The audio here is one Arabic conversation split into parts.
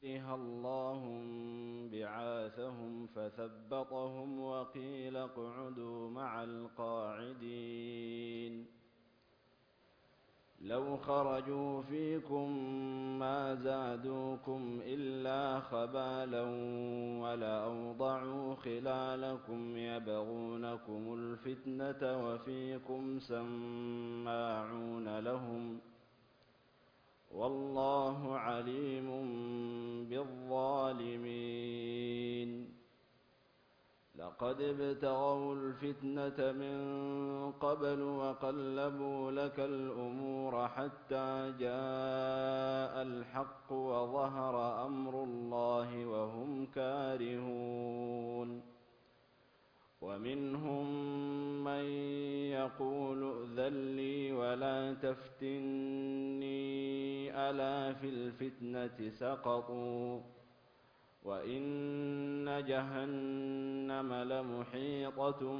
الله انبعاثهم فثبطهم وقيل اقعدوا مع القاعدين لو خرجوا فيكم ما زادوكم إلا خبالا ولأوضعوا خلالكم يبغونكم الفتنة وفيكم سماعون لهم والله عليم بالظالمين لقد ابتغوا الفتنة من قبل وقلبوا لك الأمور حتى جاء الحق وظهر أمر الله وهم كارهون ومنهم من يقول ائذن لي ولا تفتني ألا في الفتنة سقطوا وإن جهنم لمحيطة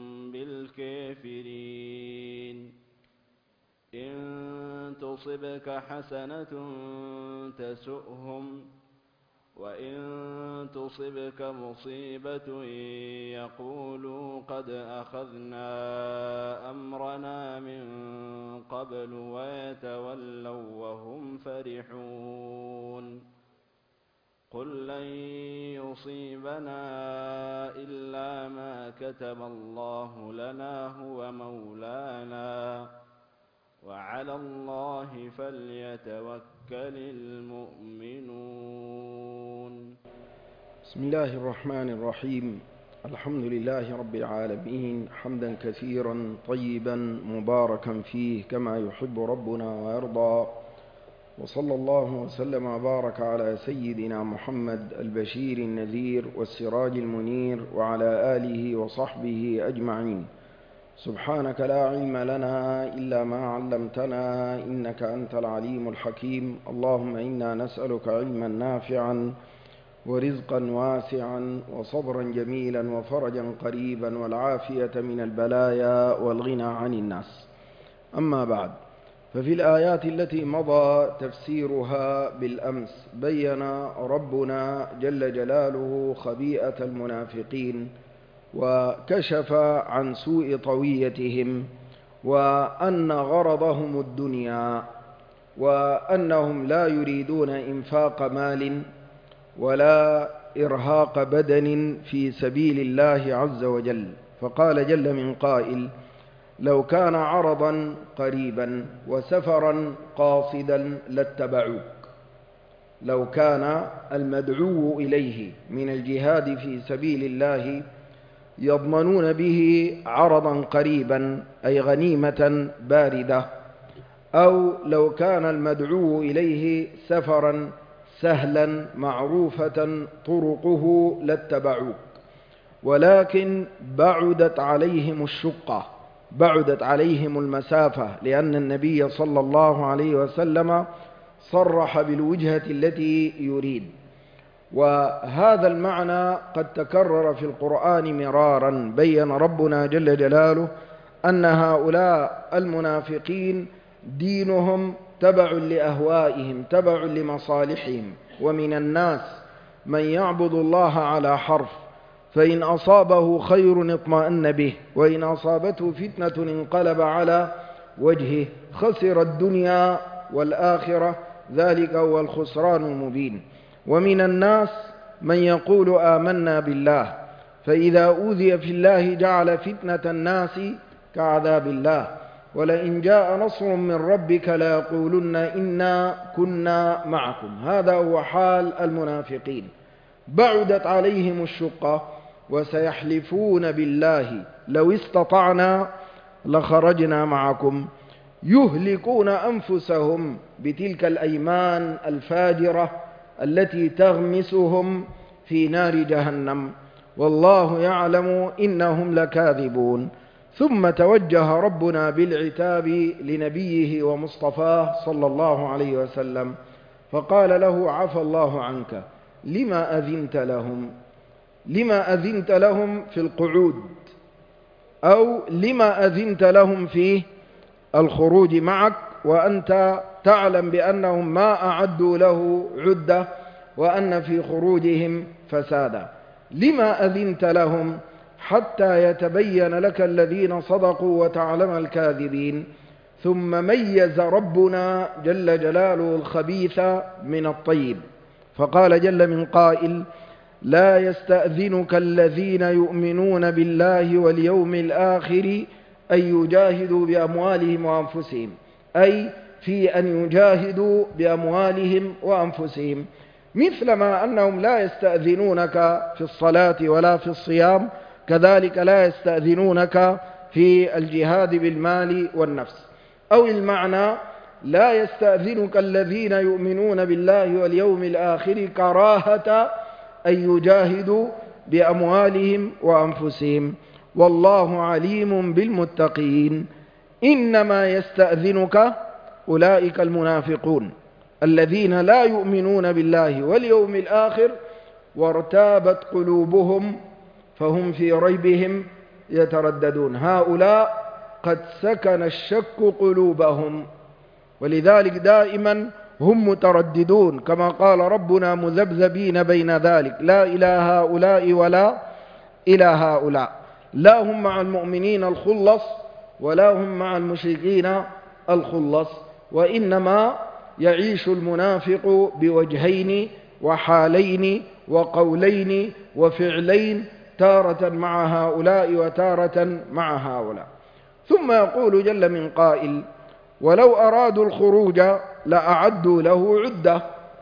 بالكافرين إن تصبك حسنة تسؤهم وإن تصبك مصيبة يقولوا قد أخذنا أمرنا من قبل ويتولوا وهم فرحون قل لن يصيبنا إلا ما كتب الله لنا هو مولانا وعلى الله فليتوكل المؤمنون. بسم الله الرحمن الرحيم. الحمد لله رب العالمين حمدا كثيرا طيبا مباركا فيه كما يحب ربنا ويرضى، وصلى الله وسلم وبارك على سيدنا محمد البشير النذير والسراج المنير وعلى آله وصحبه أجمعين. سبحانك لا علم لنا إلا ما علمتنا إنك أنت العليم الحكيم. اللهم إنا نسألك علما نافعا ورزقا واسعا وصبرا جميلا وفرجا قريبا والعافية من البلايا والغنى عن الناس. أما بعد، ففي الآيات التي مضى تفسيرها بالأمس بيّن ربنا جل جلاله خبيئة المنافقين وكشف عن سوء طويتهم وأن غرضهم الدنيا وأنهم لا يريدون إنفاق مال ولا إرهاق بدن في سبيل الله عز وجل. فقال جل من قائل: لو كان عرضا قريبا وسفرا قاصدا لاتبعوك. لو كان المدعو إليه من الجهاد في سبيل الله يضمنون به عرضا قريبا أي غنيمة باردة، أو لو كان المدعو إليه سفرا سهلا معروفة طرقه لاتبعوك، ولكن بعدت عليهم الشقة، بعدت عليهم المسافة، لأن النبي صلى الله عليه وسلم صرح بالوجهة التي يريد. وهذا المعنى قد تكرر في القرآن مرارا. بيّن ربنا جل جلاله أن هؤلاء المنافقين دينهم تبع لأهوائهم، تبع لمصالحهم. ومن الناس من يعبد الله على حرف، فإن أصابه خير اطمأن به وإن أصابته فتنة انقلب على وجهه خسر الدنيا والآخرة، ذلك هو الخسران المبين. ومن الناس من يقول آمنا بالله فإذا أوذي في الله جعل فتنة الناس كعذاب الله ولئن جاء نصر من ربك ليقولن إنا كنا معكم. هذا هو حال المنافقين، بعدت عليهم الشقة وسيحلفون بالله لو استطعنا لخرجنا معكم، يهلكون أنفسهم بتلك الأيمان الفاجرة التي تغمسهم في نار جهنم، والله يعلم إنهم لكاذبون. ثم توجه ربنا بالعتاب لنبيه ومصطفاه صلى الله عليه وسلم فقال له: عفى الله عنك، لما أذنت لهم؟ لما أذنت لهم في القعود، أو لما أذنت لهم في الخروج معك وأنت تعلم بأنهم ما أعدوا له عدة وأن في خروجهم فسادا. لما أذنت لهم حتى يتبين لك الذين صدقوا وتعلم الكاذبين. ثم ميز ربنا جل جلاله الخبيث من الطيب، فقال جل من قائل: لا يستأذنك الذين يؤمنون بالله واليوم الآخر أن يجاهدوا بأموالهم وأنفسهم، أي في أن يجاهدوا بأموالهم وأنفسهم، مثلما أنهم لا يستأذنونك في الصلاة ولا في الصيام، كذلك لا يستأذنونك في الجهاد بالمال والنفس. أو المعنى: لا يستأذنك الذين يؤمنون بالله واليوم الآخر كراهة أن يجاهدوا بأموالهم وأنفسهم، والله عليم بالمتقين. إنما يستأذنك أولئك المنافقون الذين لا يؤمنون بالله واليوم الآخر وارتابت قلوبهم فهم في ريبهم يترددون. هؤلاء قد سكن الشك قلوبهم، ولذلك دائما هم مترددون، كما قال ربنا: مذبذبين بين ذلك، لا إلى هؤلاء ولا إلى هؤلاء. لا هم مع المؤمنين الخلص ولا هم مع المشركين الخلص، وإنما يعيش المنافق بوجهين وحالين وقولين وفعلين، تارة مع هؤلاء وتارة مع هؤلاء. ثم يقول جل من قائل: ولو أرادوا الخروج لأعدوا له عدة.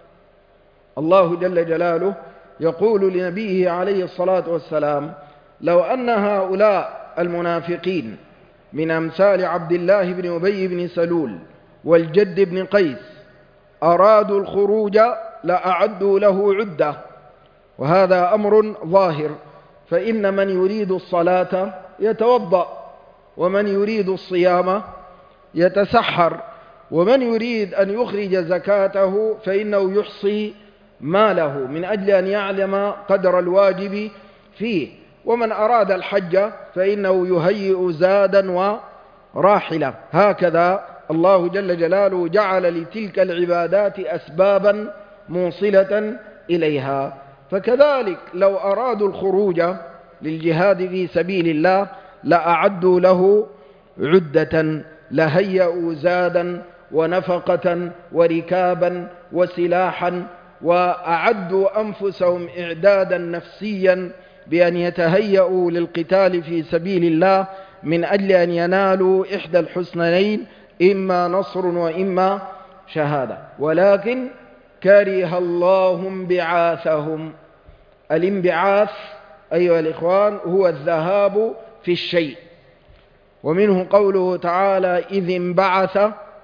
الله جل جلاله يقول لنبيه عليه الصلاة والسلام: لو أن هؤلاء المنافقين من أمثال عبد الله بن أبي بن سلول والجد بن قيس أرادوا الخروج لأعدوا له عدة. وهذا أمر ظاهر، فإن من يريد الصلاة يتوضأ، ومن يريد الصيام يتسحر، ومن يريد أن يخرج زكاته فإنه يحصي ماله من أجل أن يعلم قدر الواجب فيه، ومن أراد الحج فإنه يهيئ زادا وراحلة. هكذا الله جل جلاله جعل لتلك العبادات أسبابا موصلة إليها. فكذلك لو أرادوا الخروج للجهاد في سبيل الله لأعدوا له عدة، لهيئوا زادا ونفقة وركابا وسلاحا، وأعدوا أنفسهم إعدادا نفسيا بأن يتهيئوا للقتال في سبيل الله من أجل أن ينالوا إحدى الحسنيين، إما نصر وإما شهادة. ولكن كره الله انبعاثهم. الانبعاث أيها الإخوان هو الذهاب في الشيء، ومنه قوله تعالى: إذ انبعث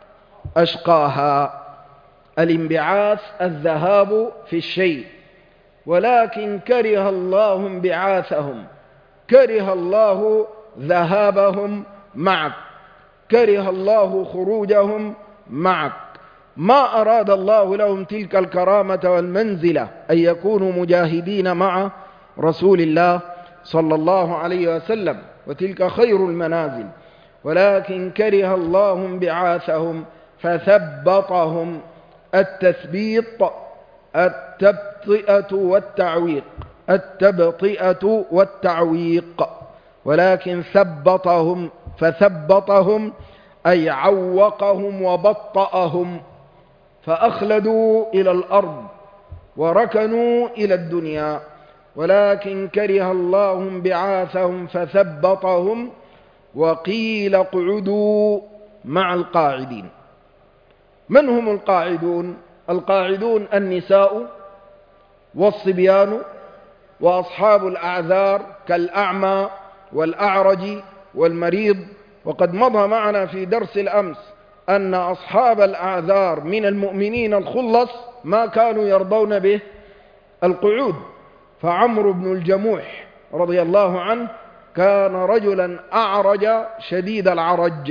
أشقاها. الانبعاث الذهاب في الشيء، ولكن كره الله انبعاثهم، كره الله ذهابهم معك، كره الله خروجهم معك. ما أراد الله لهم تلك الكرامة والمنزلة أن يكونوا مجاهدين مع رسول الله صلى الله عليه وسلم، وتلك خير المنازل، ولكن كره الله انبعاثهم فثبطهم. التثبيط التبطئة والتعويق، التبطئة والتعويق، ولكن ثبطهم فثبطهم أي عوقهم وبطأهم، فأخلدوا إلى الأرض وركنوا إلى الدنيا. ولكن كره الله انبعاثهم فثبطهم، وقيل اقعدوا مع القاعدين. من هم القاعدون؟ القاعدون النساء والصبيان وأصحاب الأعذار كالأعمى والأعرج والمريض. وقد مضى معنا في درس الأمس أن أصحاب الأعذار من المؤمنين الخلص ما كانوا يرضون به القعود. فعمرو بن الجموح رضي الله عنه كان رجلا أعرج شديد العرج،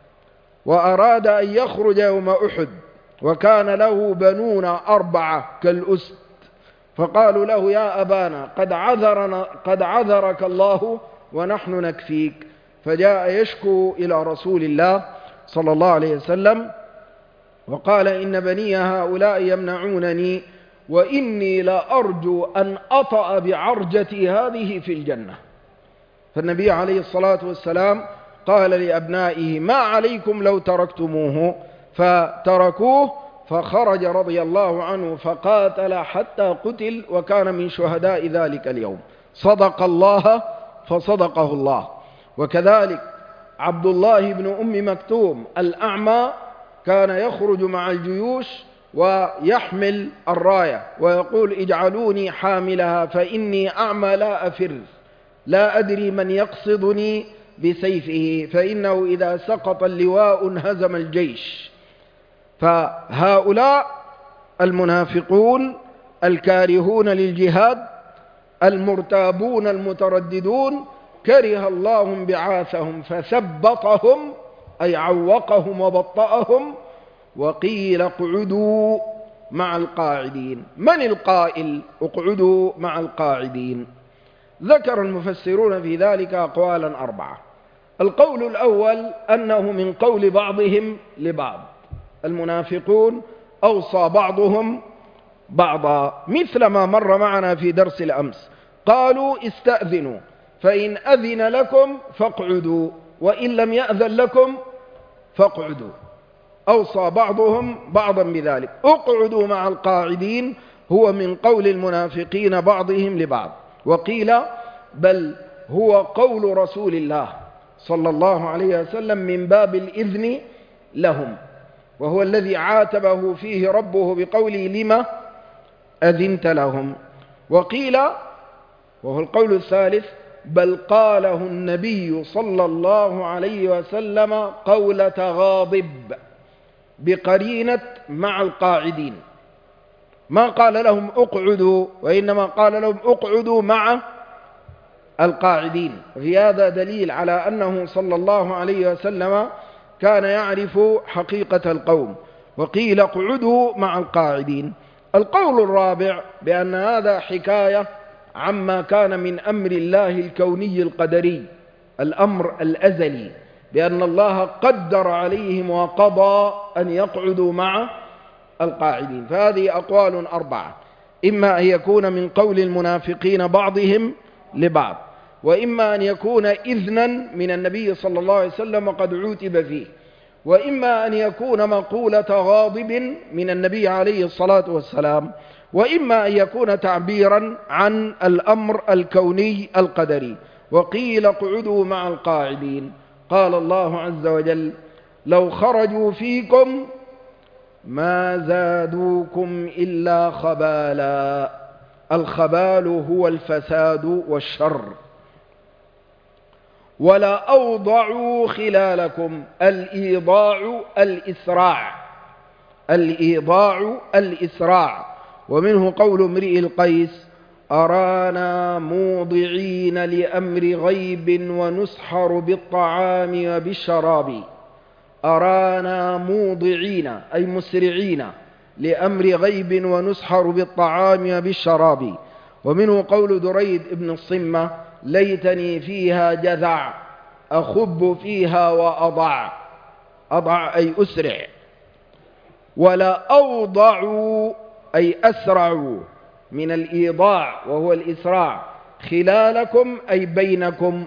وأراد أن يخرج يوم أحد، وكان له بنون 4 كالأسد، فقالوا له: يا أبانا قد عذرك الله ونحن نكفيك. فجاء يشكو إلى رسول الله صلى الله عليه وسلم وقال: إن بني هؤلاء يمنعونني وإني لأرجو أن أطأ بعرجتي هذه في الجنة. فالنبي عليه الصلاة والسلام قال لأبنائه: ما عليكم لو تركتموه؟ فتركوه، فخرج رضي الله عنه فقاتل حتى قتل، وكان من شهداء ذلك اليوم. صدق الله فصدقه الله. وكذلك عبد الله بن أم مكتوم الأعمى كان يخرج مع الجيوش ويحمل الراية ويقول: اجعلوني حاملها فإني أعمى لا أفر، لا أدري من يقصدني بسيفه، فإنه إذا سقط اللواء انهزم الجيش. فهؤلاء المنافقون الكارهون للجهاد المرتابون المترددون كره الله انبعاثهم فثبطهم، أي عوقهم وبطأهم، وقيل اقعدوا مع القاعدين. من القائل اقعدوا مع القاعدين؟ ذكر المفسرون في ذلك أقوالا 4. القول الأول أنه من قول بعضهم لبعض، المنافقون أوصى بعضهم بعضا، مثل ما مر معنا في درس الأمس. قالوا: استأذنوا، فإن أذن لكم فاقعدوا، وإن لم يأذن لكم فاقعدوا. أوصى بعضهم بعضا بذلك. اقعدوا مع القاعدين هو من قول المنافقين بعضهم لبعض. وقيل بل هو قول رسول الله صلى الله عليه وسلم من باب الإذن لهم، وهو الذي عاتبه فيه ربه بقوله: لما أذنت لهم. وقيل، وهو القول الثالث، بل قاله النبي صلى الله عليه وسلم قولة غاضب بقرينة مع القاعدين، ما قال لهم اقعدوا، وإنما قال لهم اقعدوا مع القاعدين. في هذا دليل على أنه صلى الله عليه وسلم كان يعرف حقيقة القوم. وقيل اقعدوا مع القاعدين. القول الرابع بأن هذا حكاية عما كان من أمر الله الكوني القدري، الأمر الأزلي، بأن الله قدر عليهم وقضى أن يقعدوا مع القاعدين. فهذه أقوال 4، إما أن يكون من قول المنافقين بعضهم لبعض، وإما أن يكون إذنا من النبي صلى الله عليه وسلم قد عوتب فيه، وإما أن يكون مقولة غاضب من النبي عليه الصلاة والسلام، وإما أن يكون تعبيرا عن الأمر الكوني القدري. وقيل اقعدوا مع القاعدين. قال الله عز وجل: لو خرجوا فيكم ما زادوكم إلا خبالا. الخبال هو الفساد والشر. ولا أوضعوا خلالكم. الإيضاع الإسراع، الإيضاع الإسراع. ومنه قول امرئ القيس: أرانا موضعين لأمر غيب ونسحر بالطعام وبالشراب. أرانا موضعين أي مسرعين لأمر غيب ونسحر بالطعام وبالشراب. ومنه قول دريد ابن الصمة: ليتني فيها جذع أخب فيها وأضع. أضع أي أسرع. ولا أوضعوا أي أسرعوا من الإيضاع وهو الإسراع. خلالكم أي بينكم.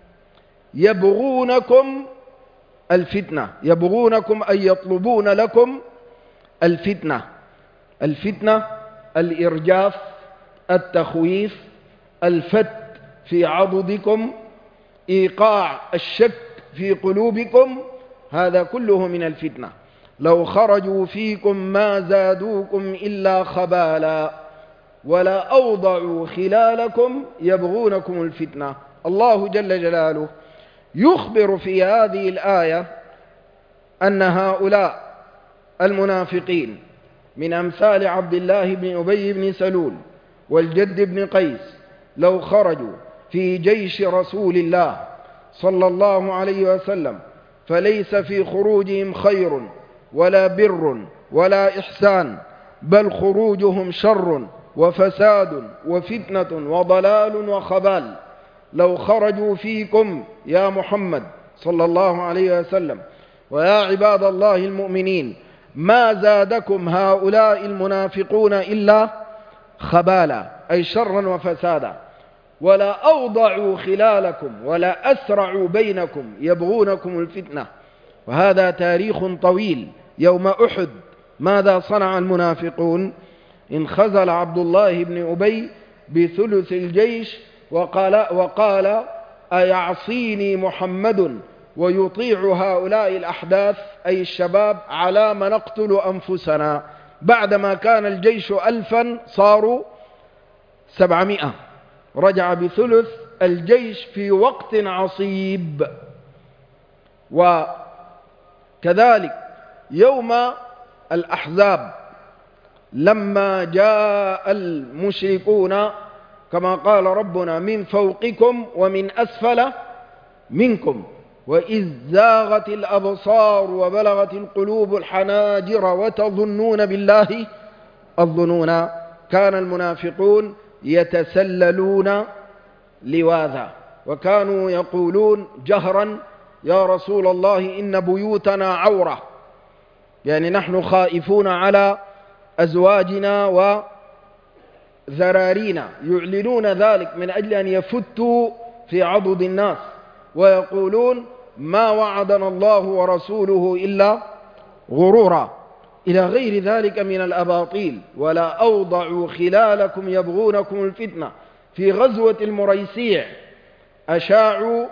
يبغونكم الفتنة، يبغونكم أي يطلبون لكم الفتنة. الفتنة الإرجاف، التخويف، الفت في عضدكم، إيقاع الشك في قلوبكم، هذا كله من الفتنة. لو خرجوا فيكم ما زادوكم إلا خبالا ولا أوضعوا خلالكم يبغونكم الفتنة. الله جل جلاله يخبر في هذه الآية أن هؤلاء المنافقين من أمثال عبد الله بن أبي بن سلول والجد بن قيس لو خرجوا في جيش رسول الله صلى الله عليه وسلم فليس في خروجهم خير ولا بر ولا إحسان، بل خروجهم شر وفساد وفتنة وضلال وخبال. لو خرجوا فيكم يا محمد صلى الله عليه وسلم ويا عباد الله المؤمنين ما زادكم هؤلاء المنافقون إلا خبالا أي شرا وفسادا، ولا أوضعوا خلالكم ولا أسرعوا بينكم يبغونكم الفتنة. وهذا تاريخ طويل. يوم أحد ماذا صنع المنافقون؟ انخزل عبد الله بن أبي بثلث الجيش وقال أيعصيني محمد ويطيع هؤلاء الأحداث أي الشباب على ما نقتل أنفسنا؟ بعدما كان الجيش 1000 صاروا 700، رجع بثلث الجيش في وقت عصيب. وكذلك يوم الأحزاب لما جاء المشركون كما قال ربنا من فوقكم ومن أسفل منكم وإذ زاغت الأبصار وبلغت القلوب الحناجر وتظنون بالله الظنون، كان المنافقون يتسللون لواذا وكانوا يقولون جهرا يا رسول الله إن بيوتنا عورة، يعني نحن خائفون على أزواجنا وذرارينا، يعلنون ذلك من أجل أن يفتوا في عضد الناس ويقولون ما وعدنا الله ورسوله إلا غرورا إلى غير ذلك من الأباطيل. ولا أوضعوا خلالكم يبغونكم الفتنة. في غزوة المريسيع أشاعوا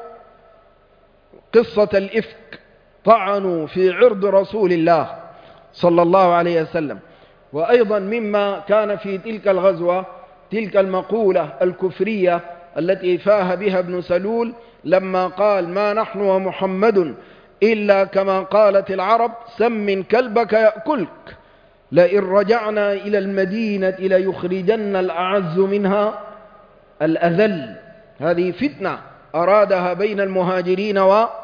قصة الإفك، طعنوا في عرض رسول الله صلى الله عليه وسلم. وأيضا مما كان في تلك الغزوة تلك المقولة الكفرية التي فاه بها ابن سلول لما قال ما نحن ومحمد إلا كما قالت العرب سمن كلبك يأكلك، لئن رجعنا إلى المدينة ليخرجن الأعز منها الأذل. هذه فتنة أرادها بين المهاجرين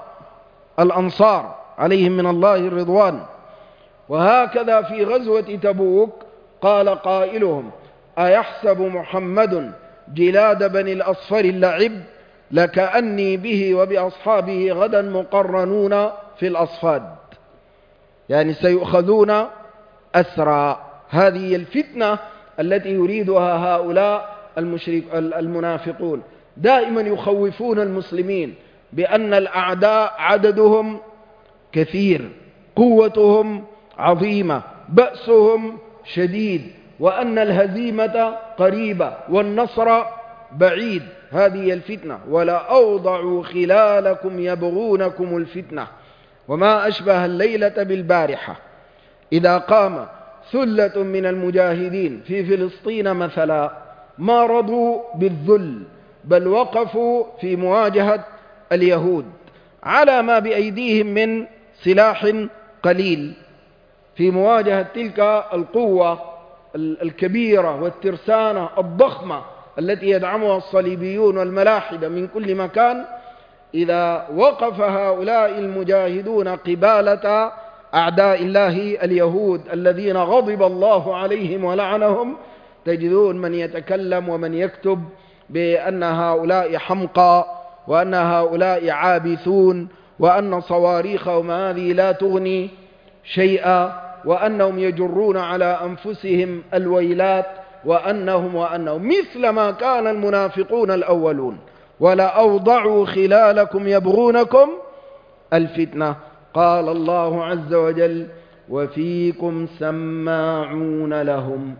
والأنصار عليهم من الله الرضوان. وهكذا في غزوة تبوك قال قائلهم أيحسب محمد جلاد بني الأصفر اللعب لكأني به وبأصحابه غدا مقرنون في الأصفاد، يعني سيؤخذون أسرى. هذه الفتنة التي يريدها هؤلاء المنافقون، دائما يخوفون المسلمين بأن الأعداء عددهم كثير، قوتهم عظيمة، بأسهم شديد، وأن الهزيمة قريبة والنصر بعيد. هذه الفتنة. ولا أوضعوا خلالكم يبغونكم الفتنة. وما أشبه الليلة بالبارحة إذا قام ثلة من المجاهدين في فلسطين مثلا ما رضوا بالذل، بل وقفوا في مواجهة اليهود على ما بأيديهم من سلاح قليل، في مواجهة تلك القوة الكبيرة والترسانة الضخمة التي يدعمها الصليبيون والملاحدة من كل مكان. إذا وقف هؤلاء المجاهدون قبالة أعداء الله اليهود الذين غضب الله عليهم ولعنهم، تجدون من يتكلم ومن يكتب بأن هؤلاء حمقى وأن هؤلاء عابثون وأن صواريخهم هذه لا تغني شيئا وأنهم يجرون على أنفسهم الويلات وأنهم مثل ما كان المنافقون الأولون. ولا أوضعوا خلالكم يبغونكم الفتنة. قال الله عز وجل وفيكم سماعون لهم.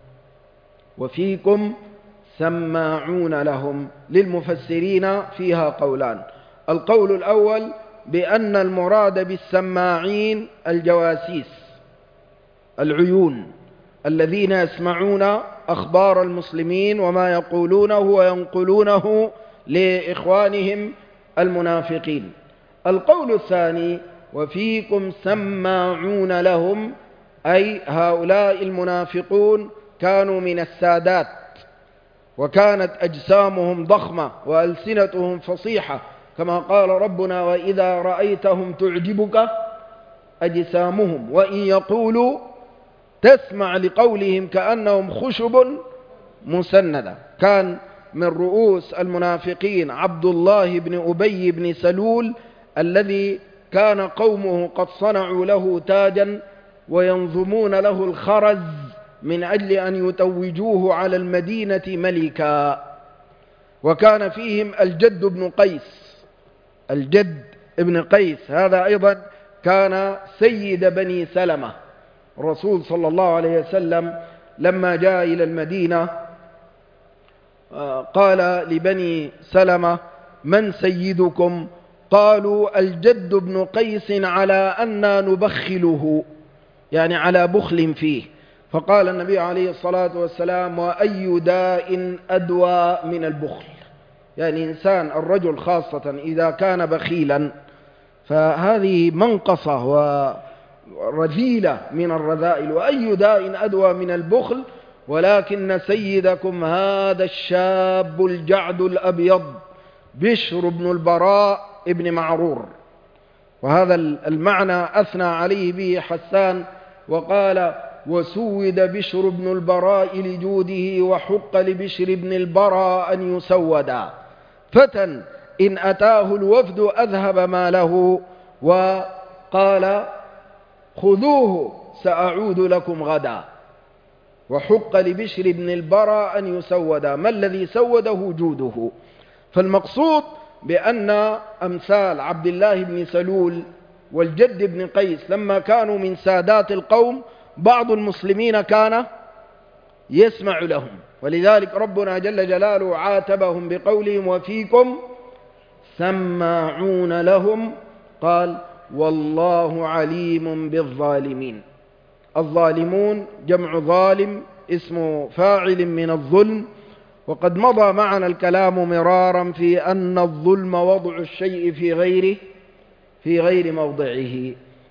وفيكم سماعون لهم للمفسرين فيها قولان. القول الأول بأن المراد بالسماعين الجواسيس العيون الذين يسمعون أخبار المسلمين وما يقولونه وينقلونه لإخوانهم المنافقين. القول الثاني وفيكم سماعون لهم، أي هؤلاء المنافقون كانوا من السادات وكانت أجسامهم ضخمة وألسنتهم فصيحة كما قال ربنا وإذا رأيتهم تعجبك أجسامهم وإن يقولوا تسمع لقولهم كأنهم خشب مسندة. كان من رؤوس المنافقين عبد الله بن أبي بن سلول الذي كان قومه قد صنعوا له تاجا وينظمون له الخرز من أجل أن يتوجوه على المدينة ملكا. وكان فيهم الجد بن قيس. الجد بن قيس هذا أيضا كان سيد بني سلمة. الرسول صلى الله عليه وسلم لما جاء إلى المدينة قال لبني سلمة: من سيدكم؟ قالوا: الجد بن قيس، على أننا نبخله، يعني على بخل فيه. فقال النبي عليه الصلاة والسلام: وأي داء أدوى من البخل؟ يعني إنسان الرجل خاصة إذا كان بخيلا فهذه منقصة ورذيلة من الرذائل. وأي داء أدوى من البخل؟ ولكن سيدكم هذا الشاب الجعد الأبيض بشر بن البراء ابن معرور. وهذا المعنى أثنى عليه به حسان وقال: وسود بشر بن البراء لجوده، وحق لبشر بن البراء أن يسودا، فتى إن أتاه الوفد أذهب ماله، وقال: خذوه سأعود لكم غدا. وحق لبشر بن البراء أن يسودا، ما الذي سوده؟ جوده. فالمقصود بأن أمثال عبد الله بن سلول والجد بن قيس لما كانوا من سادات القوم بعض المسلمين كان يسمع لهم، ولذلك ربنا جل جلاله عاتبهم بقولهم: وفيكم سماعون لهم، قال: والله عليم بالظالمين. الظالمون جمع ظالم، اسم فاعل من الظلم. وقد مضى معنا الكلام مرارا في أن الظلم وضع الشيء في غير موضعه.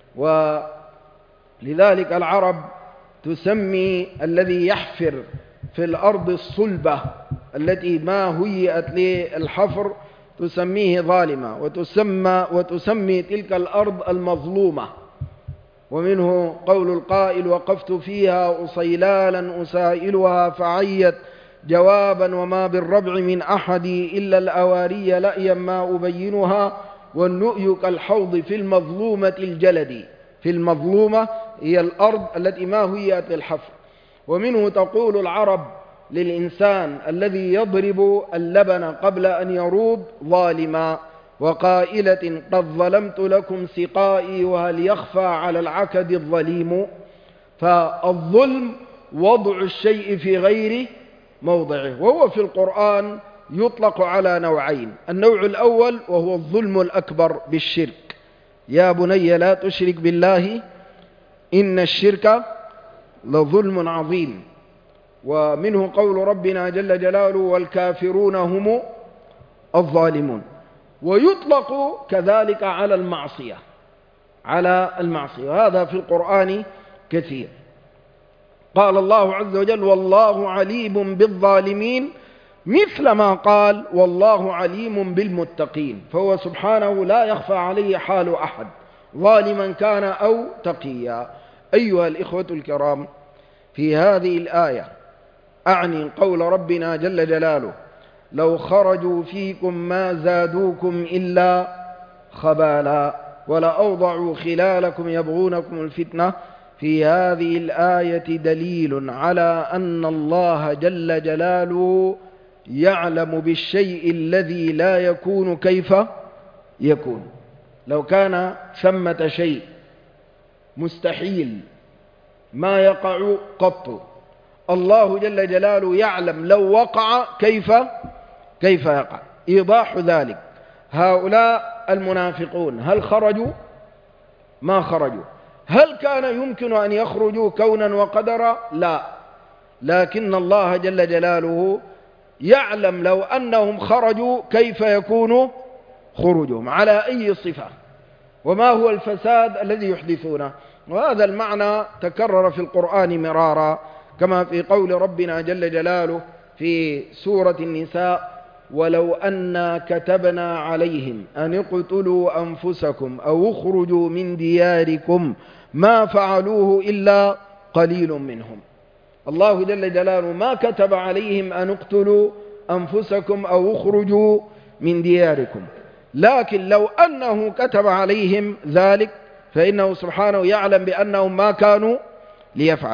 ولذلك العرب تسمي الذي يحفر في الأرض الصلبة التي ما هيئت للحفر تسميه ظالمة، وتسمي تلك الأرض المظلومة. ومنه قول القائل: وقفت فيها أصيلالا أسائلها فعيت جوابا، وما بالربع من أحدي إلا الأواري لأيا ما أبينها، والنؤي كالحوض في المظلومة الجلد. في المظلومة هي الأرض التي ما هيئت للحفر. ومنه تقول العرب للإنسان الذي يضرب اللبن قبل أن يروض: ظالما. وقائلة: قد ظلمت لكم سقائي، وهل يخفى على العكد الظليم. فالظلم وضع الشيء في غير موضعه. وهو في القرآن يطلق على نوعين: النوع الأول وهو الظلم الأكبر بالشرك: يا بني لا تشرك بالله إن الشرك لظلم عظيم. ومنه قول ربنا جل جلاله: والكافرون هم الظالمون. ويطلق كذلك على المعصية، هذا في القرآن كثير. قال الله عز وجل: والله عليم بالظالمين، مثل ما قال: والله عليم بالمتقين. فهو سبحانه لا يخفى عليه حال أحد، ظالما كان أو تقيا. أيها الإخوة الكرام، في هذه الآية أعني قول ربنا جل جلاله: لو خرجوا فيكم ما زادوكم إلا خبالا ولأوضعوا خلالكم يبغونكم الفتنة. في هذه الآية دليل على أن الله جل جلاله يعلم بالشيء الذي لا يكون كيف يكون. لو كان ثمة شيء مستحيل ما يقع قط، الله جل جلاله يعلم لو وقع كيف يقع. إيضاح ذلك: هؤلاء المنافقون هل خرجوا؟ ما خرجوا. هل كان يمكن أن يخرجوا كونا وقدرا؟ لا، لكن الله جل جلاله يعلم لو أنهم خرجوا كيف يكون خروجهم، على أي صفة، وما هو الفساد الذي يحدثونه. وهذا المعنى تكرر في القرآن مرارا، كما في قول ربنا جل جلاله في سورة النساء: ولو أنا كتبنا عليهم أن اقتلوا أنفسكم أو اخرجوا من دياركم ما فعلوه إلا قليل منهم. الله جل جلاله ما كتب عليهم أن اقتلوا أنفسكم أو اخرجوا من دياركم، لكن لو أنه كتب عليهم ذلك فإنه سبحانه يعلم بأنهم ما كانوا ليفعلوا.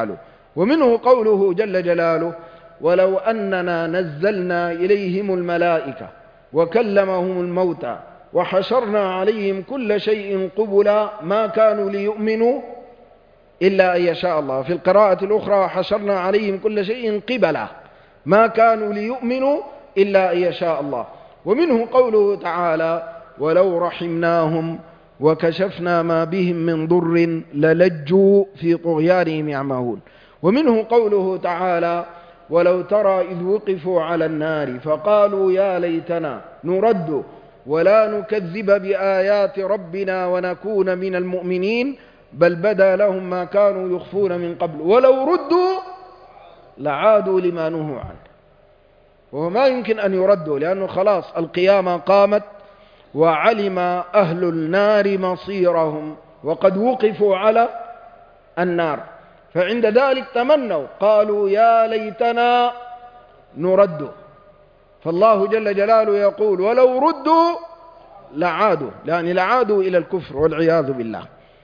ومنه قوله جل جلاله: ولو أننا نزلنا إليهم الملائكة وكلمهم الموتى وحشرنا عليهم كل شيء قبلا ما كانوا ليؤمنوا إلا أن يشاء الله. في القراءة الأخرى: وحشرنا عليهم كل شيء قبلا ما كانوا ليؤمنوا إلا أن يشاء الله. ومنه قوله تعالى: ولو رحمناهم وكشفنا ما بهم من ضر للجوا في طغيانهم يعمهون. ومنه قوله تعالى: ولو ترى إذ وقفوا على النار فقالوا يا ليتنا نرد ولا نكذب بآيات ربنا ونكون من المؤمنين بل بدا لهم ما كانوا يخفون من قبل ولو ردوا لعادوا لما نهوا عنه. وهو ما يمكن أن يردوا، لأنه خلاص القيامة قامت وعلم أهل النار مصيرهم وقد وقفوا على النار، فعند ذلك تمنوا قالوا يا ليتنا نرد. فالله جل جلاله يقول: ولو ردوا لعادوا، يعني لعادوا إلى الكفر والعياذ بالله.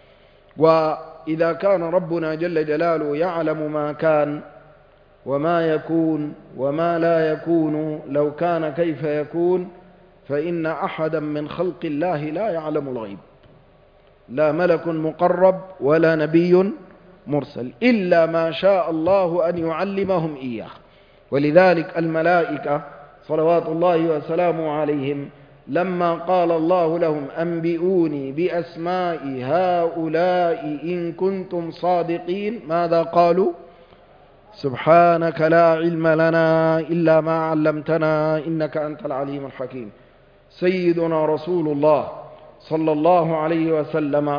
وإذا كان ربنا جل جلاله يعلم ما كان وما يكون وما لا يكون لو كان كيف يكون، فإن أحدا من خلق الله لا يعلم الغيب، لا ملك مقرب ولا نبي مرسل، إلا ما شاء الله أن يعلمهم إياه. ولذلك الملائكة صلوات الله وسلامه عليهم لما قال الله لهم: أنبئوني بأسماء هؤلاء إن كنتم صادقين، ماذا قالوا؟ سبحانك لا علم لنا إلا ما علمتنا إنك أنت العليم الحكيم. سيدنا رسول الله صلى الله عليه وسلم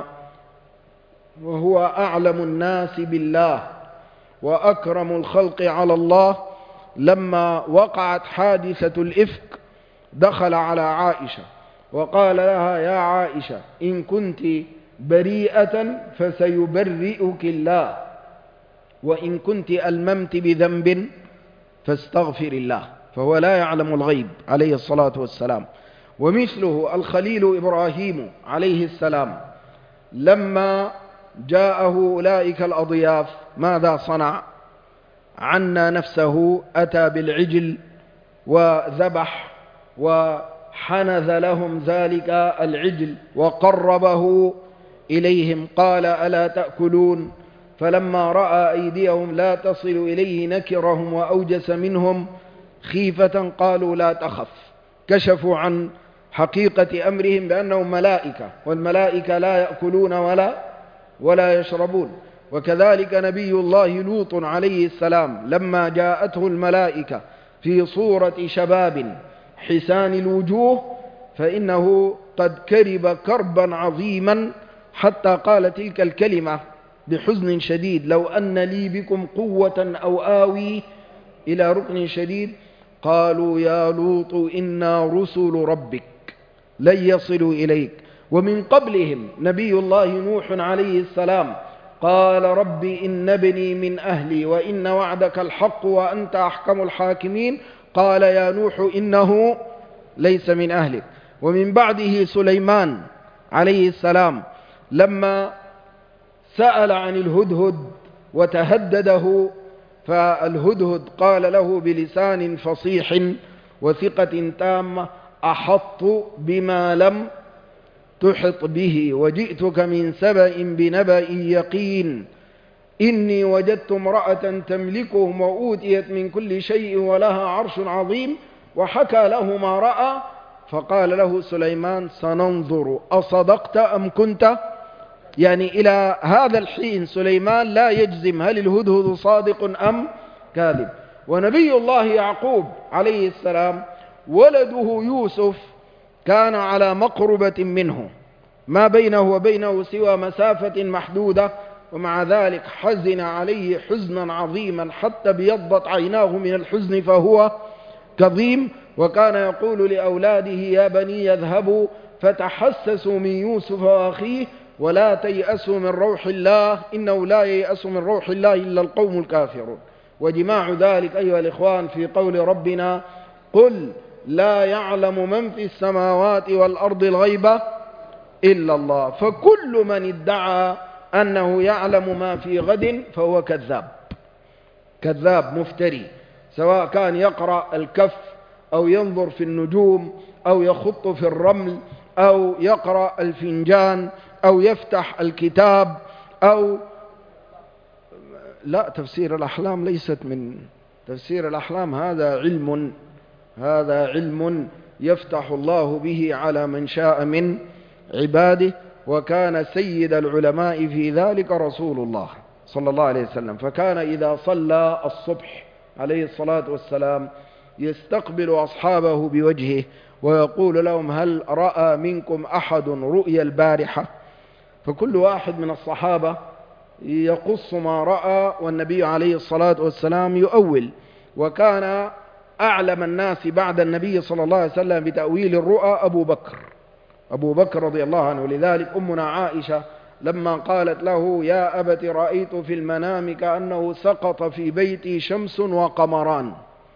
وهو أعلم الناس بالله وأكرم الخلق على الله، لما وقعت حادثة الإفك دخل على عائشة وقال لها: يا عائشة إن كنت بريئة فسيبرئك الله، وإن كنت ألممت بذنب فاستغفر الله، فهو لا يعلم الغيب عليه الصلاة والسلام. ومثله الخليل إبراهيم عليه السلام لما جاءه أولئك الأضياف ماذا صنع؟ عنى نفسه، أتى بالعجل وذبح وحنذ لهم ذلك العجل وقربه إليهم، قال: ألا تأكلون؟ فلما رأى أيديهم لا تصل إليه نكرهم وأوجس منهم خيفة قالوا: لا تخف. كشفوا عن حقيقة أمرهم بأنهم ملائكة، والملائكة لا يأكلون ولا يشربون. وكذلك نبي الله لوط عليه السلام لما جاءته الملائكة في صورة شباب حسان الوجوه فإنه قد كرب كربا عظيما حتى قال تلك الكلمة بحزن شديد: لو أن لي بكم قوة أو آوي إلى ركن شديد. قالوا: يا لوط إنا رسل ربك لن يصلوا إليك. ومن قبلهم نبي الله نوح عليه السلام قال: رب إن ابني من أهلي وإن وعدك الحق وأنت أحكم الحاكمين. قال: يا نوح إنه ليس من أهلك. ومن بعده سليمان عليه السلام لما سأل عن الهدهد وتهدده، فالهدهد قال له بلسان فصيح وثقة تامة: أحط بما لم تحط به وجئتك من سبأ بنبأ يقين إني وجدت امرأة تملكهم وأوتيت من كل شيء ولها عرش عظيم. وحكى له ما رأى، فقال له سليمان: سننظر أصدقت أم كنت. يعني إلى هذا الحين سليمان لا يجزم هل الهدهد صادق أم كاذب. ونبي الله يعقوب عليه السلام ولده يوسف كان على مقربة منه، ما بينه وبينه سوى مسافة محدودة، ومع ذلك حزن عليه حزنا عظيما حتى ابيضت عيناه من الحزن فهو كظيم. وكان يقول لأولاده: يا بني يذهبوا فتحسسوا من يوسف وأخيه ولا تيأسوا من روح الله إنه لا ييأس من روح الله إلا القوم الكافرون. وجماع ذلك أيها الإخوان في قول ربنا: قل لا يعلم من في السماوات والأرض الغيب إلا الله. فكل من ادعى أنه يعلم ما في غد فهو كذاب، كذاب مفتري، سواء كان يقرأ الكف أو ينظر في النجوم أو يخط في الرمل أو يقرأ الفنجان أو يفتح الكتاب أو لا. تفسير الأحلام ليست من تفسير الأحلام، هذا علم يفتح الله به على من شاء من عباده، وكان سيد العلماء في ذلك رسول الله صلى الله عليه وسلم. فكان إذا صلى الصبح عليه الصلاة والسلام يستقبل أصحابه بوجهه ويقول لهم: هل رأى منكم أحد رؤيا البارحة؟ فكل واحد من الصحابة يقص ما رأى، والنبي عليه الصلاة والسلام يؤول. وكان أعلم الناس بعد النبي صلى الله عليه وسلم بتأويل الرؤى أبو بكر رضي الله عنه. لذلك أمنا عائشة لما قالت له: يا أبت رأيت في المنام كأنه سقط في بيتي شمس وقمران،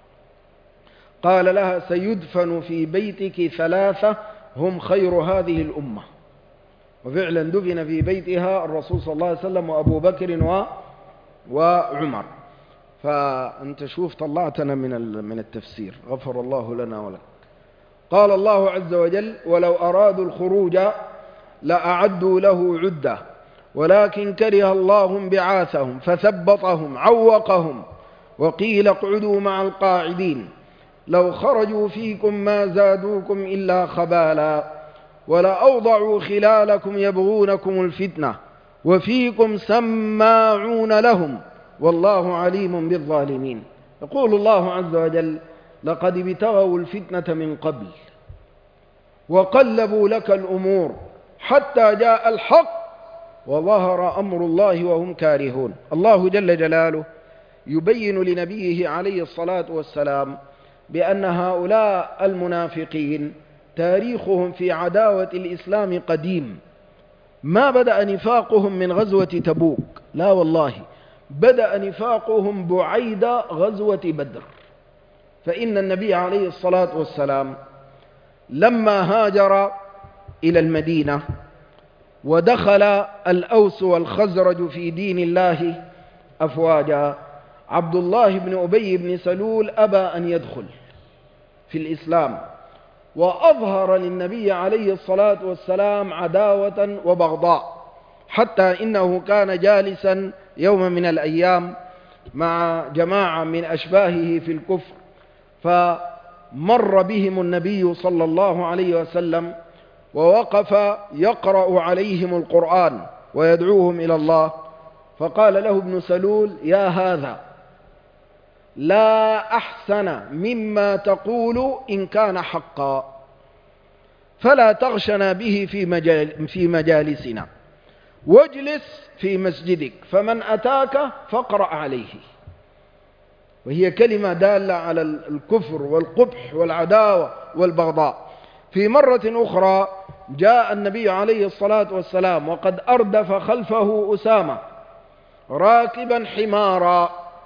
قال لها: سيدفن في بيتك 3 هم خير هذه الأمة. وفعلا دفن في بيتها الرسول صلى الله عليه وسلم وأبو بكر وعمر. فأنت شوف طلعتنا من التفسير، غفر الله لنا ولك. قال الله عز وجل: ولو أرادوا الخروج لأعدوا له عدة ولكن كره الله بعاثهم فثبطهم عوقهم وقيل اقعدوا مع القاعدين لو خرجوا فيكم ما زادوكم إلا خبالا ولأوضعوا خلالكم يبغونكم الفتنة وفيكم سماعون لهم والله عليم بالظالمين. يقول الله عز وجل: لقد ابتغوا الفتنة من قبل وقلبوا لك الأمور حتى جاء الحق وظهر أمر الله وهم كارهون. الله جل جلاله يبين لنبيه عليه الصلاة والسلام بأن هؤلاء المنافقين تاريخهم في عداوة الإسلام قديم. ما بدأ نفاقهم من غزوة تبوك، لا والله، بدأ نفاقهم بعيد غزوة بدر. فإن النبي عليه الصلاة والسلام لما هاجر إلى المدينة ودخل الأوس والخزرج في دين الله أفواجا، عبد الله بن أبي بن سلول أبى أن يدخل في الإسلام، وأظهر للنبي عليه الصلاة والسلام عداوة وبغضاء، حتى إنه كان جالسا يوم من الأيام مع جماعة من أشباهه في الكفر، فمر بهم النبي صلى الله عليه وسلم ووقف يقرأ عليهم القرآن ويدعوهم إلى الله، فقال له ابن سلول: يا هذا لا أحسن مما تقول إن كان حقا، فلا تغشنا به في مجالسنا واجلس في مسجدك فمن أتاك فاقرأ عليه. وهي كلمة دالة على الكفر والقبح والعداوة والبغضاء. في مرة أخرى جاء النبي عليه الصلاة والسلام وقد أردف خلفه أسامة راكبا حمارا،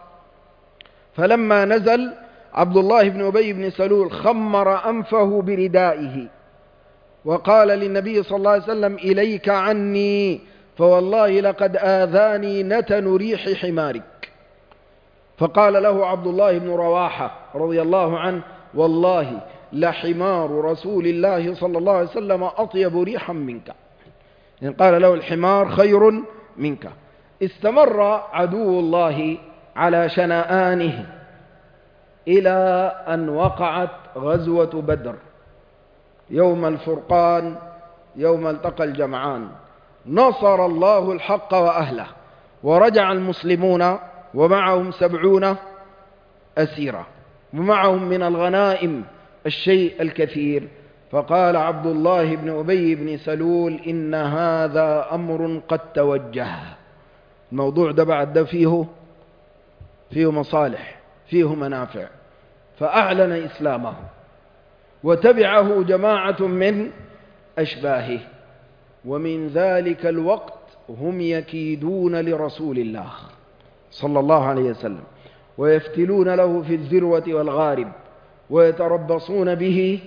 فلما نزل عبد الله بن أبي بن سلول خمر أنفه بردائه وقال للنبي صلى الله عليه وسلم: إليك عني فوالله لقد آذاني نتن ريح حمارك. فقال له عبد الله بن رواحة رضي الله عنه: والله لحمار رسول الله صلى الله عليه وسلم أطيب ريحا منك، يعني قال له: الحمار خير منك. استمر عدو الله على شنآنه إلى أن وقعت غزوة بدر يوم الفرقان، يوم التقى الجمعان. نصر الله الحق وأهله ورجع المسلمون ومعهم 70 أسيرا ومعهم من الغنائم الشيء الكثير. فقال عبد الله بن أبي بن سلول: إن هذا أمر قد توجه. الموضوع ده بعد ده فيه مصالح، فيه منافع. فأعلن إسلامه وتبعه جماعة من أشباهه، ومن ذلك الوقت هم يكيدون لرسول الله صلى الله عليه وسلم ويفتلون له في الذروة والغارب ويتربصون به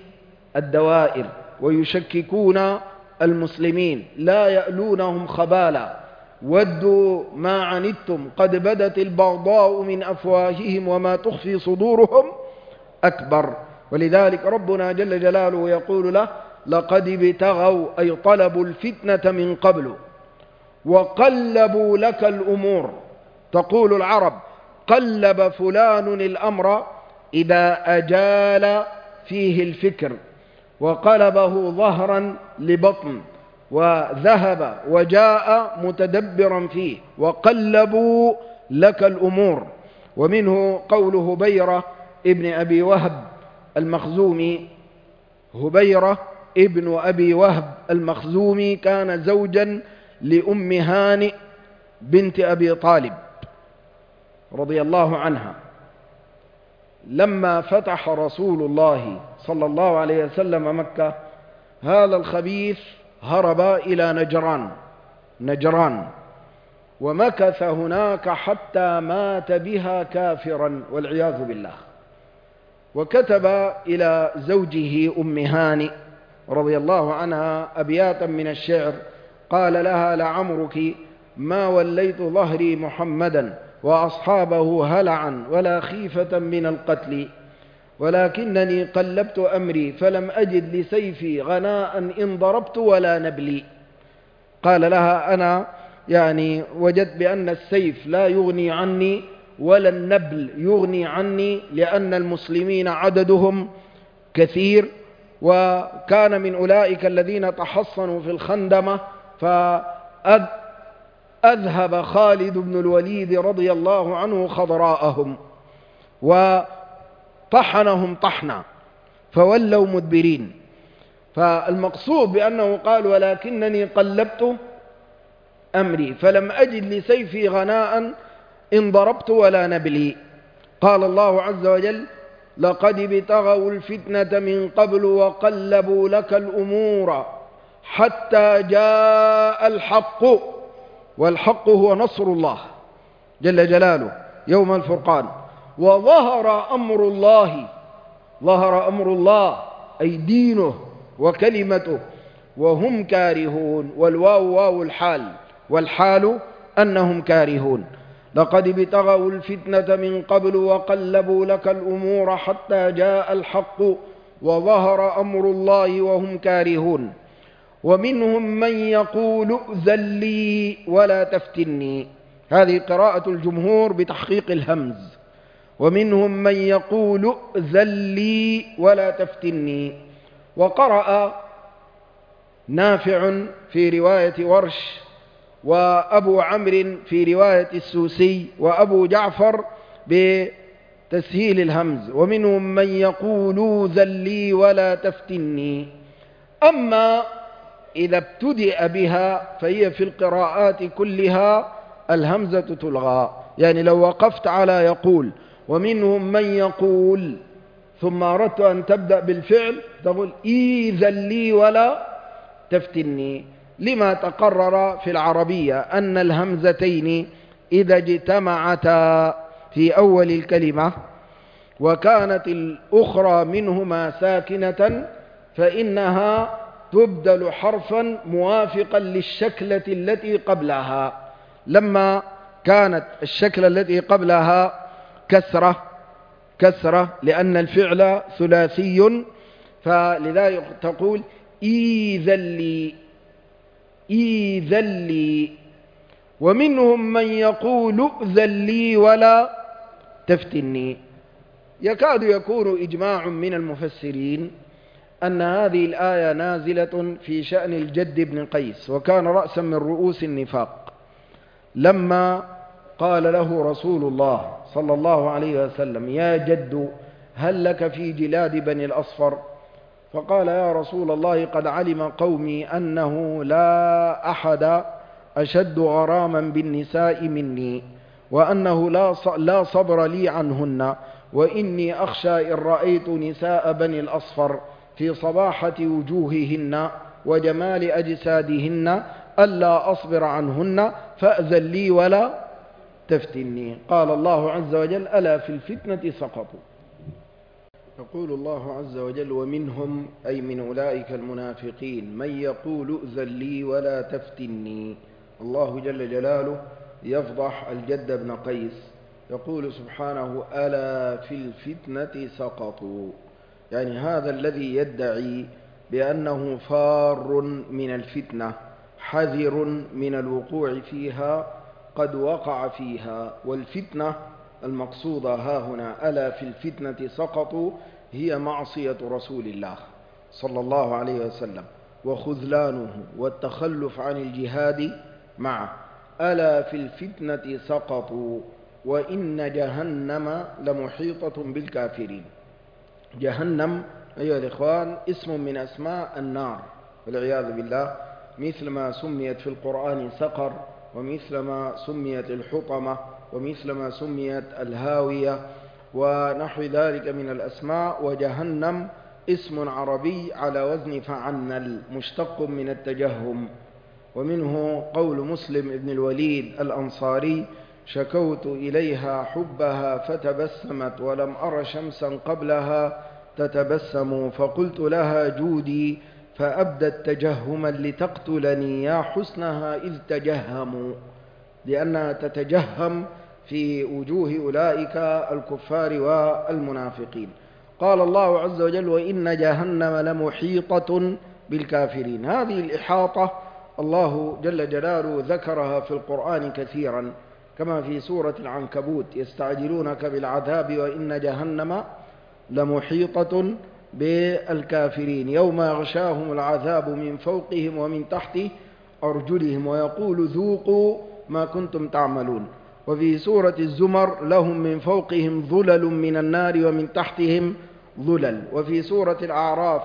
الدوائر ويشككون المسلمين، لا يألونهم خبالا ودوا ما عنتم قد بدت البغضاء من أفواههم وما تخفي صدورهم أكبر. ولذلك ربنا جل جلاله يقول له: لقد ابتغوا أي طلبوا الفتنة من قبل وقلبوا لك الأمور. تقول العرب: قلب فلان الأمر إذا أجال فيه الفكر، وقلبه ظهرا لبطن، وذهب وجاء متدبرا فيه، وقلبوا لك الأمور. ومنه قول هبيرة ابن أبي وهب المخزومي. هبيرة ابن أبي وهب المخزومي كان زوجا لأم هانئ بنت أبي طالب رضي الله عنها. لما فتح رسول الله صلى الله عليه وسلم مكة، هذا الخبيث هرب إلى نجران، ومكث هناك حتى مات بها كافرا والعياذ بالله. وكتب إلى زوجه أم هانئ رضي الله عنها أبياتا من الشعر، قال لها: لعمرك ما وليت ظهري محمدا وأصحابه هلعا ولا خيفة من القتل، ولكنني قلبت أمري فلم أجد لسيفي غناء إن ضربت ولا نبلي. قال لها: أنا وجدت بأن السيف لا يغني عني ولا النبل يغني عني، لأن المسلمين عددهم كثير، وكان من أولئك الذين تحصنوا في الخندمة، فأذهب خالد بن الوليد رضي الله عنه خضراءهم وطحنهم طحنا فولوا مدبرين. فالمقصود بأنه قال: ولكنني قلبت أمري فلم أجد لسيفي غناء إن ضربت ولا نبلي. قال الله عز وجل: لقد ابتغوا الفتنة من قبل وقلبوا لك الأمور حتى جاء الحق، والحق هو نصر الله جل جلاله يوم الفرقان، وظهر أمر الله أي دينه وكلمته وهم كارهون، والواو واو الحال، والحال أنهم كارهون. لقد ابتغوا الفتنة من قبل وقلبوا لك الأمور حتى جاء الحق وظهر أمر الله وهم كارهون. ومنهم من يقول ائذن لي ولا تفتني، هذه قراءة الجمهور بتحقيق الهمز. ومنهم من يقول ائذن لي ولا تفتني. وقرأ نافع في رواية ورش، وأبو عمرو في رواية السوسي، وأبو جعفر بتسهيل الهمز: ومنهم من يقول ائذن لي ولا تفتني. أما إذا ابتدأ بها فهي في القراءات كلها الهمزة تلغى، لو وقفت على يقول ومنهم من يقول ثم أردت أن تبدأ بالفعل تقول ائذن لي ولا تفتني، لما تقرر في العربية أن الهمزتين إذا اجتمعتا في أول الكلمة وكانت الأخرى منهما ساكنة فإنها تبدل حرفا موافقا للشكلة التي قبلها. لما كانت الشكلة التي قبلها كسرة لأن الفعل ثلاثي، فلذلك تقول ائذن لي. ومنهم من يقول ائذن لي ولا تفتني. يكاد يكون إجماع من المفسرين أن هذه الآية نازلة في شأن الجد بن قيس، وكان رأسا من رؤوس النفاق. لما قال له رسول الله صلى الله عليه وسلم: يا جد هل لك في جلاد بني الأصفر؟ فقال: يا رسول الله قد علم قومي أنه لا أحد أشد غراما بالنساء مني، وأنه لا صبر لي عنهن، وإني أخشى إن رأيت نساء بني الأصفر في صباحة وجوههن وجمال أجسادهن ألا أصبر عنهن فأذن لي ولا تفتني. قال الله عز وجل: ألا في الفتنة سقطوا. يقول الله عز وجل: ومنهم أي من أولئك المنافقين من يقول ائذن لي ولا تفتني. الله جل جلاله يفضح الجد بن قيس، يقول سبحانه: ألا في الفتنة سقطوا. يعني هذا الذي يدعي بأنه فار من الفتنة حذر من الوقوع فيها قد وقع فيها. والفتنة المقصودة ها هنا ألا في الفتنة سقطوا هي معصية رسول الله صلى الله عليه وسلم وخذلانه والتخلف عن الجهاد معه. ألا في الفتنة سقطوا وإن جهنم لمحيطة بالكافرين. جهنم أيها الإخوان اسم من أسماء النار والعياذ بالله، مثل ما سميت في القرآن سقر، ومثل ما سميت الحطمة، ومثل ما سميت الهاوية، ونحو ذلك من الأسماء. وجهنم اسم عربي على وزن فعنل مشتق من التجهم. ومنه قول مسلم ابن الوليد الأنصاري: شكوت إليها حبها فتبسمت ولم أر شمسا قبلها تتبسم، فقلت لها جودي فأبدت تجهما لتقتلني يا حسنها إذ تجهموا، لأنها تتجهم في وجوه أولئك الكفار والمنافقين. قال الله عز وجل: وإن جهنم لمحيطة بالكافرين. هذه الإحاطة الله جل جلاله ذكرها في القرآن كثيرا، كما في سورة العنكبوت: يستعجلونك بالعذاب وإن جهنم لمحيطة بالكافرين يوم يغشاهم العذاب من فوقهم ومن تحت أرجلهم ويقول ذوقوا ما كنتم تعملون. وفي سورة الزمر: لهم من فوقهم ظلل من النار ومن تحتهم ظلل. وفي سورة الأعراف: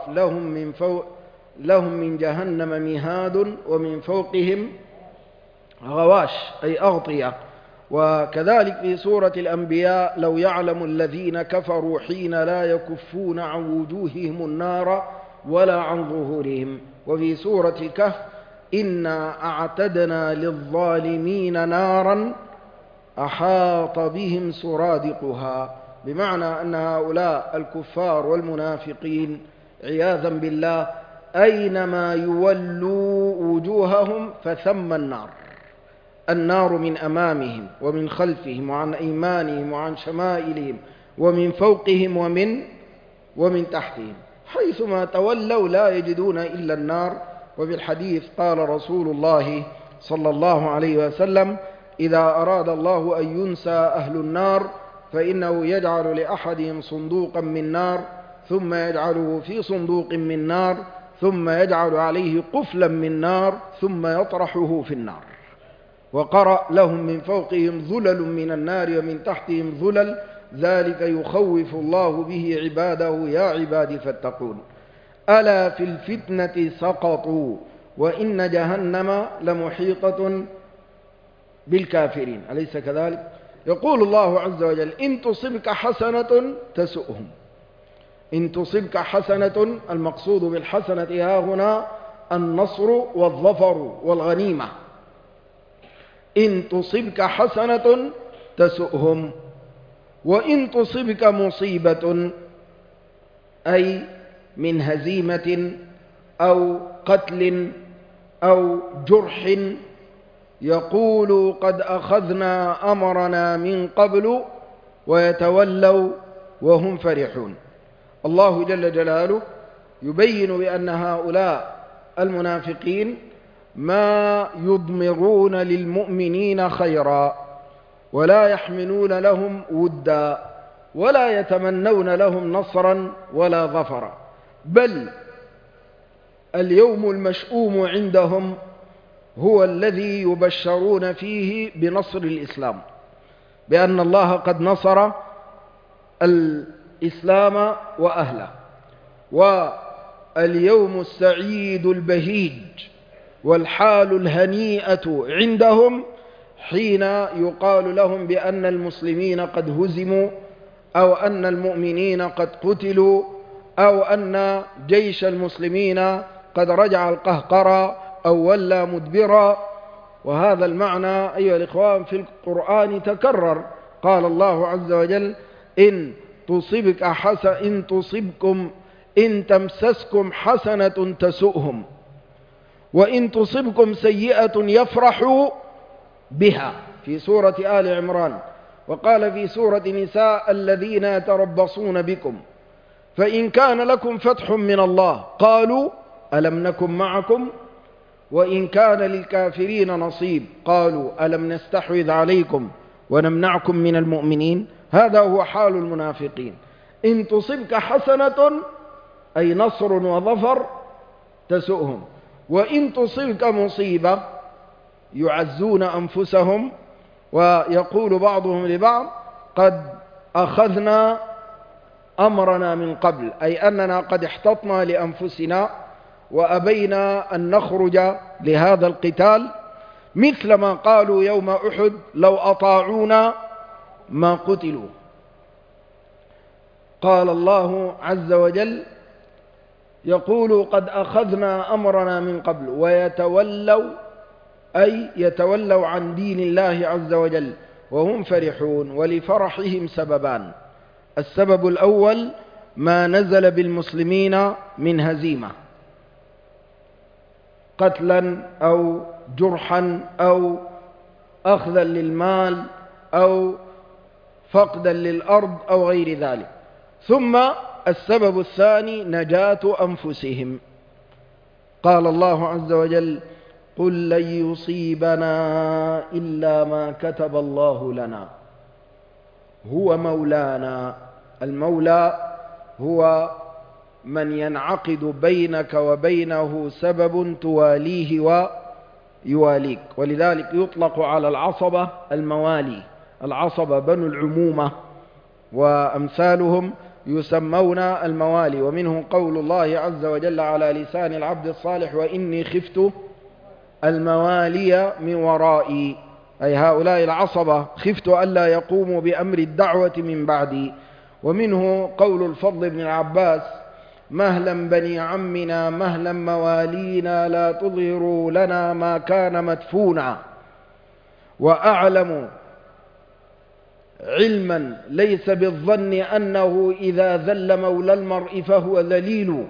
لهم من جهنم مهاد ومن فوقهم غواش أي أغطية. وكذلك في سورة الأنبياء: لو يعلم الذين كفروا حين لا يكفون عن وجوههم النار ولا عن ظهورهم. وفي سورة الكهف: إنا أعتدنا للظالمين نارا أحاط بهم سرادقها، بمعنى أن هؤلاء الكفار والمنافقين عياذا بالله أينما يولوا وجوههم فثم النار. النار من أمامهم ومن خلفهم وعن أيمانهم وعن شمائلهم ومن فوقهم ومن تحتهم، حيثما تولوا لا يجدون إلا النار. وبالحديث قال رسول الله صلى الله عليه وسلم: إذا أراد الله أن ينسى أهل النار فإنه يجعل لأحدهم صندوقا من نار ثم يجعله في صندوق من نار ثم يجعل عليه قفلا من نار ثم يطرحه في النار. وقرأ: لهم من فوقهم ظلل من النار ومن تحتهم ظلل ذلك يخوف الله به عباده يا عباد فاتقون. ألا في الفتنة سقطوا وإن جهنم لمحيطة بالكافرين. أليس كذلك؟ يقول الله عز وجل: إن تصبك حسنة تسؤهم. إن تصبك حسنة، المقصود بالحسنة ها هنا النصر والظفر والغنيمة. إن تصبك حسنة تسؤهم، وإن تصبك مصيبة أي من هزيمة أو قتل أو جرح يقولوا قد أخذنا أمرنا من قبل ويتولوا وهم فرحون. الله جل جلاله يبين بأن هؤلاء المنافقين ما يضمرون للمؤمنين خيرا ولا يحملون لهم ودا ولا يتمنون لهم نصرا ولا ظفرا، بل اليوم المشؤوم عندهم هو الذي يبشرون فيه بنصر الإسلام، بأن الله قد نصر الإسلام وأهله. واليوم السعيد البهيج والحال الهنيئة عندهم حين يقال لهم بأن المسلمين قد هزموا، أو أن المؤمنين قد قتلوا، أو أن جيش المسلمين قد رجع القهقرى أو ولى مدبرا. وهذا المعنى أيها الإخوان في القرآن تكرر. قال الله عز وجل: إن تمسسكم حسنة تسؤهم وإن تصبكم سيئة يفرحوا بها في سورة آل عمران. وقال في سورة نساء الذين يتربصون بكم فإن كان لكم فتح من الله قالوا ألم نكن معكم وإن كان للكافرين نصيب قالوا ألم نستحوذ عليكم ونمنعكم من المؤمنين. هذا هو حال المنافقين. إن تصبك حسنة أي نصر وظفر تسؤهم، وإن تصبك مصيبة يعزون أنفسهم ويقول بعضهم لبعض قد أخذنا أمرنا من قبل، أي أننا قد احتطنا لأنفسنا وأبينا أن نخرج لهذا القتال، مثل ما قالوا يوم أحد لو أطاعونا ما قتلوا. قال الله عز وجل يقول قد أخذنا أمرنا من قبل ويتولوا، أي يتولوا عن دين الله عز وجل وهم فرحون. ولفرحهم سببان: السبب الأول ما نزل بالمسلمين من هزيمة، قتلا أو جرحا أو أخذا للمال أو فقدا للأرض أو غير ذلك. ثم السبب الثاني نجاة أنفسهم. قال الله عز وجل قل لن يصيبنا إلا ما كتب الله لنا هو مولانا. المولى هو من ينعقد بينك وبينه سبب تواليه ويواليك، ولذلك يطلق على العصبة الموالي. العصبة بنو العمومة وأمثالهم يسمون الموالي، ومنه قول الله عز وجل على لسان العبد الصالح وإني خفت الموالي من ورائي، أي هؤلاء العصبة خفت ألا يقوموا بأمر الدعوة من بعدي. ومنه قول الفضل بن العباس مهلا بني عمنا مهلا موالينا لا تظهروا لنا ما كان مدفونا، وأعلم علما ليس بالظن أنه إذا ذل مولى المرء فهو ذليل.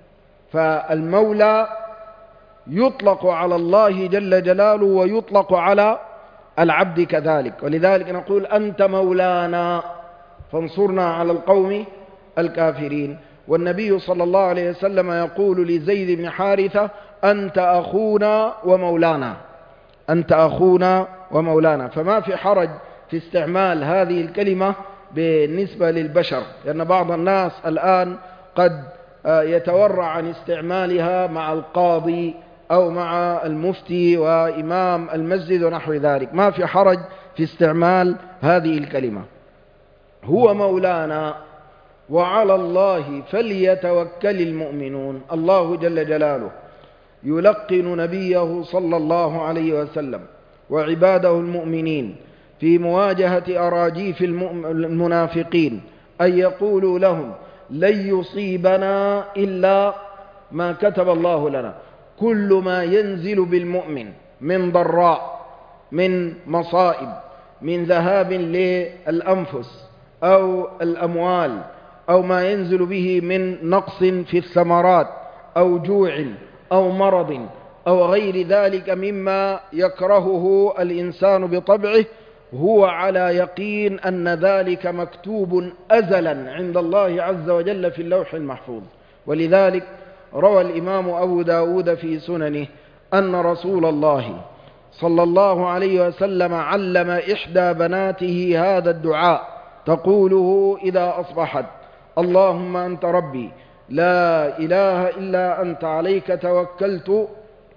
فالمولى يطلق على الله جل جلاله ويطلق على العبد كذلك، ولذلك نقول أنت مولانا فانصرنا على القوم الكافرين. والنبي صلى الله عليه وسلم يقول لزيد بن حارثة أنت أخونا ومولانا، أنت أخونا ومولانا. فما في حرج في استعمال هذه الكلمة بالنسبة للبشر، لأن بعض الناس الآن قد يتورع عن استعمالها مع القاضي أو مع المفتي وإمام المسجد ونحو ذلك. ما في حرج في استعمال هذه الكلمة. هو مولانا وعلى الله فليتوكل المؤمنون. الله جل جلاله يلقن نبيه صلى الله عليه وسلم وعباده المؤمنين في مواجهة أراجيف المنافقين أن يقولوا لهم لن يصيبنا إلا ما كتب الله لنا. كل ما ينزل بالمؤمن من ضراء، من مصائب، من ذهاب للأنفس أو الأموال، أو ما ينزل به من نقص في الثمرات أو جوع أو مرض أو غير ذلك مما يكرهه الإنسان بطبعه، هو على يقين أن ذلك مكتوب أزلا عند الله عز وجل في اللوح المحفوظ. ولذلك روى الإمام أبو داود في سننه أن رسول الله صلى الله عليه وسلم علم إحدى بناته هذا الدعاء تقوله إذا أصبحت: اللهم أنت ربي لا إله إلا أنت عليك توكلت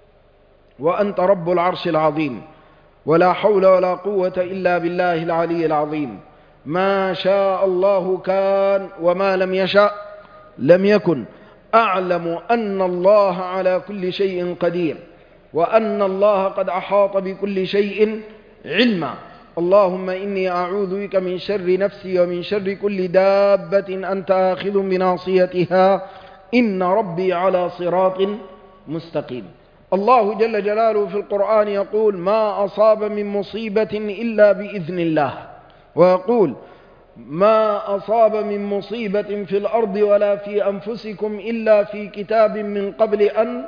وأنت رب العرش العظيم ولا حول ولا قوة إلا بالله العلي العظيم. ما شاء الله كان وما لم يشأ لم يكن. أعلم أن الله على كل شيء قدير وأن الله قد أحاط بكل شيء علما. اللهم إني أعوذ بك من شر نفسي ومن شر كل دابة أنت آخذ بناصيتها إن ربي على صراط مستقيم. الله جل جلاله في القرآن يقول ما أصاب من مصيبة إلا بإذن الله، ويقول ما أصاب من مصيبة في الأرض ولا في أنفسكم إلا في كتاب من قبل أن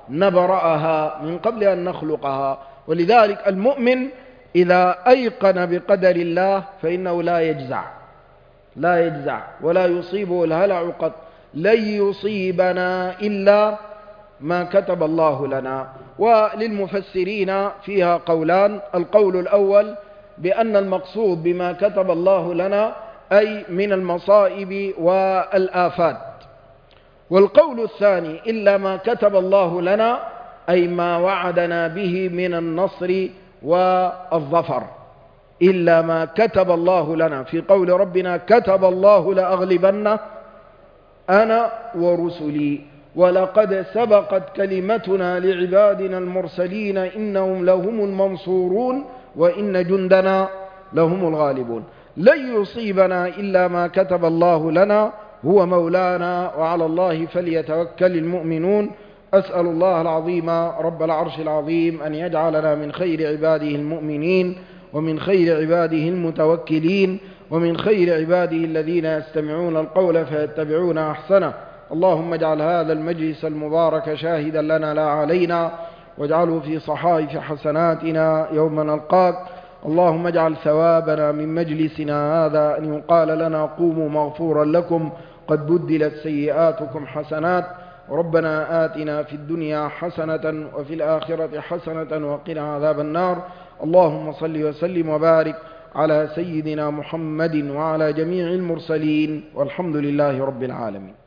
نبرأها من قبل أن نخلقها. ولذلك المؤمن إذا أيقن بقدر الله فإنه لا يجزع ولا يصيبه الهلع قط. لن يصيبنا إلا ما كتب الله لنا. وللمفسرين فيها قولان: القول الأول بأن المقصود بما كتب الله لنا أي من المصائب والآفات، والقول الثاني إلا ما كتب الله لنا أي ما وعدنا به من النصر والظفر. إلا ما كتب الله لنا، في قول ربنا: كتب الله لأغلبن أنا ورسلي ولقد سبقت كلمتنا لعبادنا المرسلين إنهم لهم المنصورون وإن جندنا لهم الغالبون. لن يصيبنا إلا ما كتب الله لنا هو مولانا وعلى الله فليتوكل المؤمنون. أسأل الله العظيم رب العرش العظيم أن يجعلنا من خير عباده المؤمنين، ومن خير عباده المتوكلين، ومن خير عباده الذين يستمعون القول فيتبعون أحسنه. اللهم اجعل هذا المجلس المبارك شاهدا لنا لا علينا، واجعله في صحائف حسناتنا يوم نلقاك. اللهم اجعل ثوابنا من مجلسنا هذا أن يقال لنا: قوموا مغفورا لكم قد بدلت سيئاتكم حسنات. ربنا آتنا في الدنيا حسنة وفي الآخرة حسنة وقنا عذاب النار. اللهم صل وسلم وبارك على سيدنا محمد وعلى جميع المرسلين، والحمد لله رب العالمين.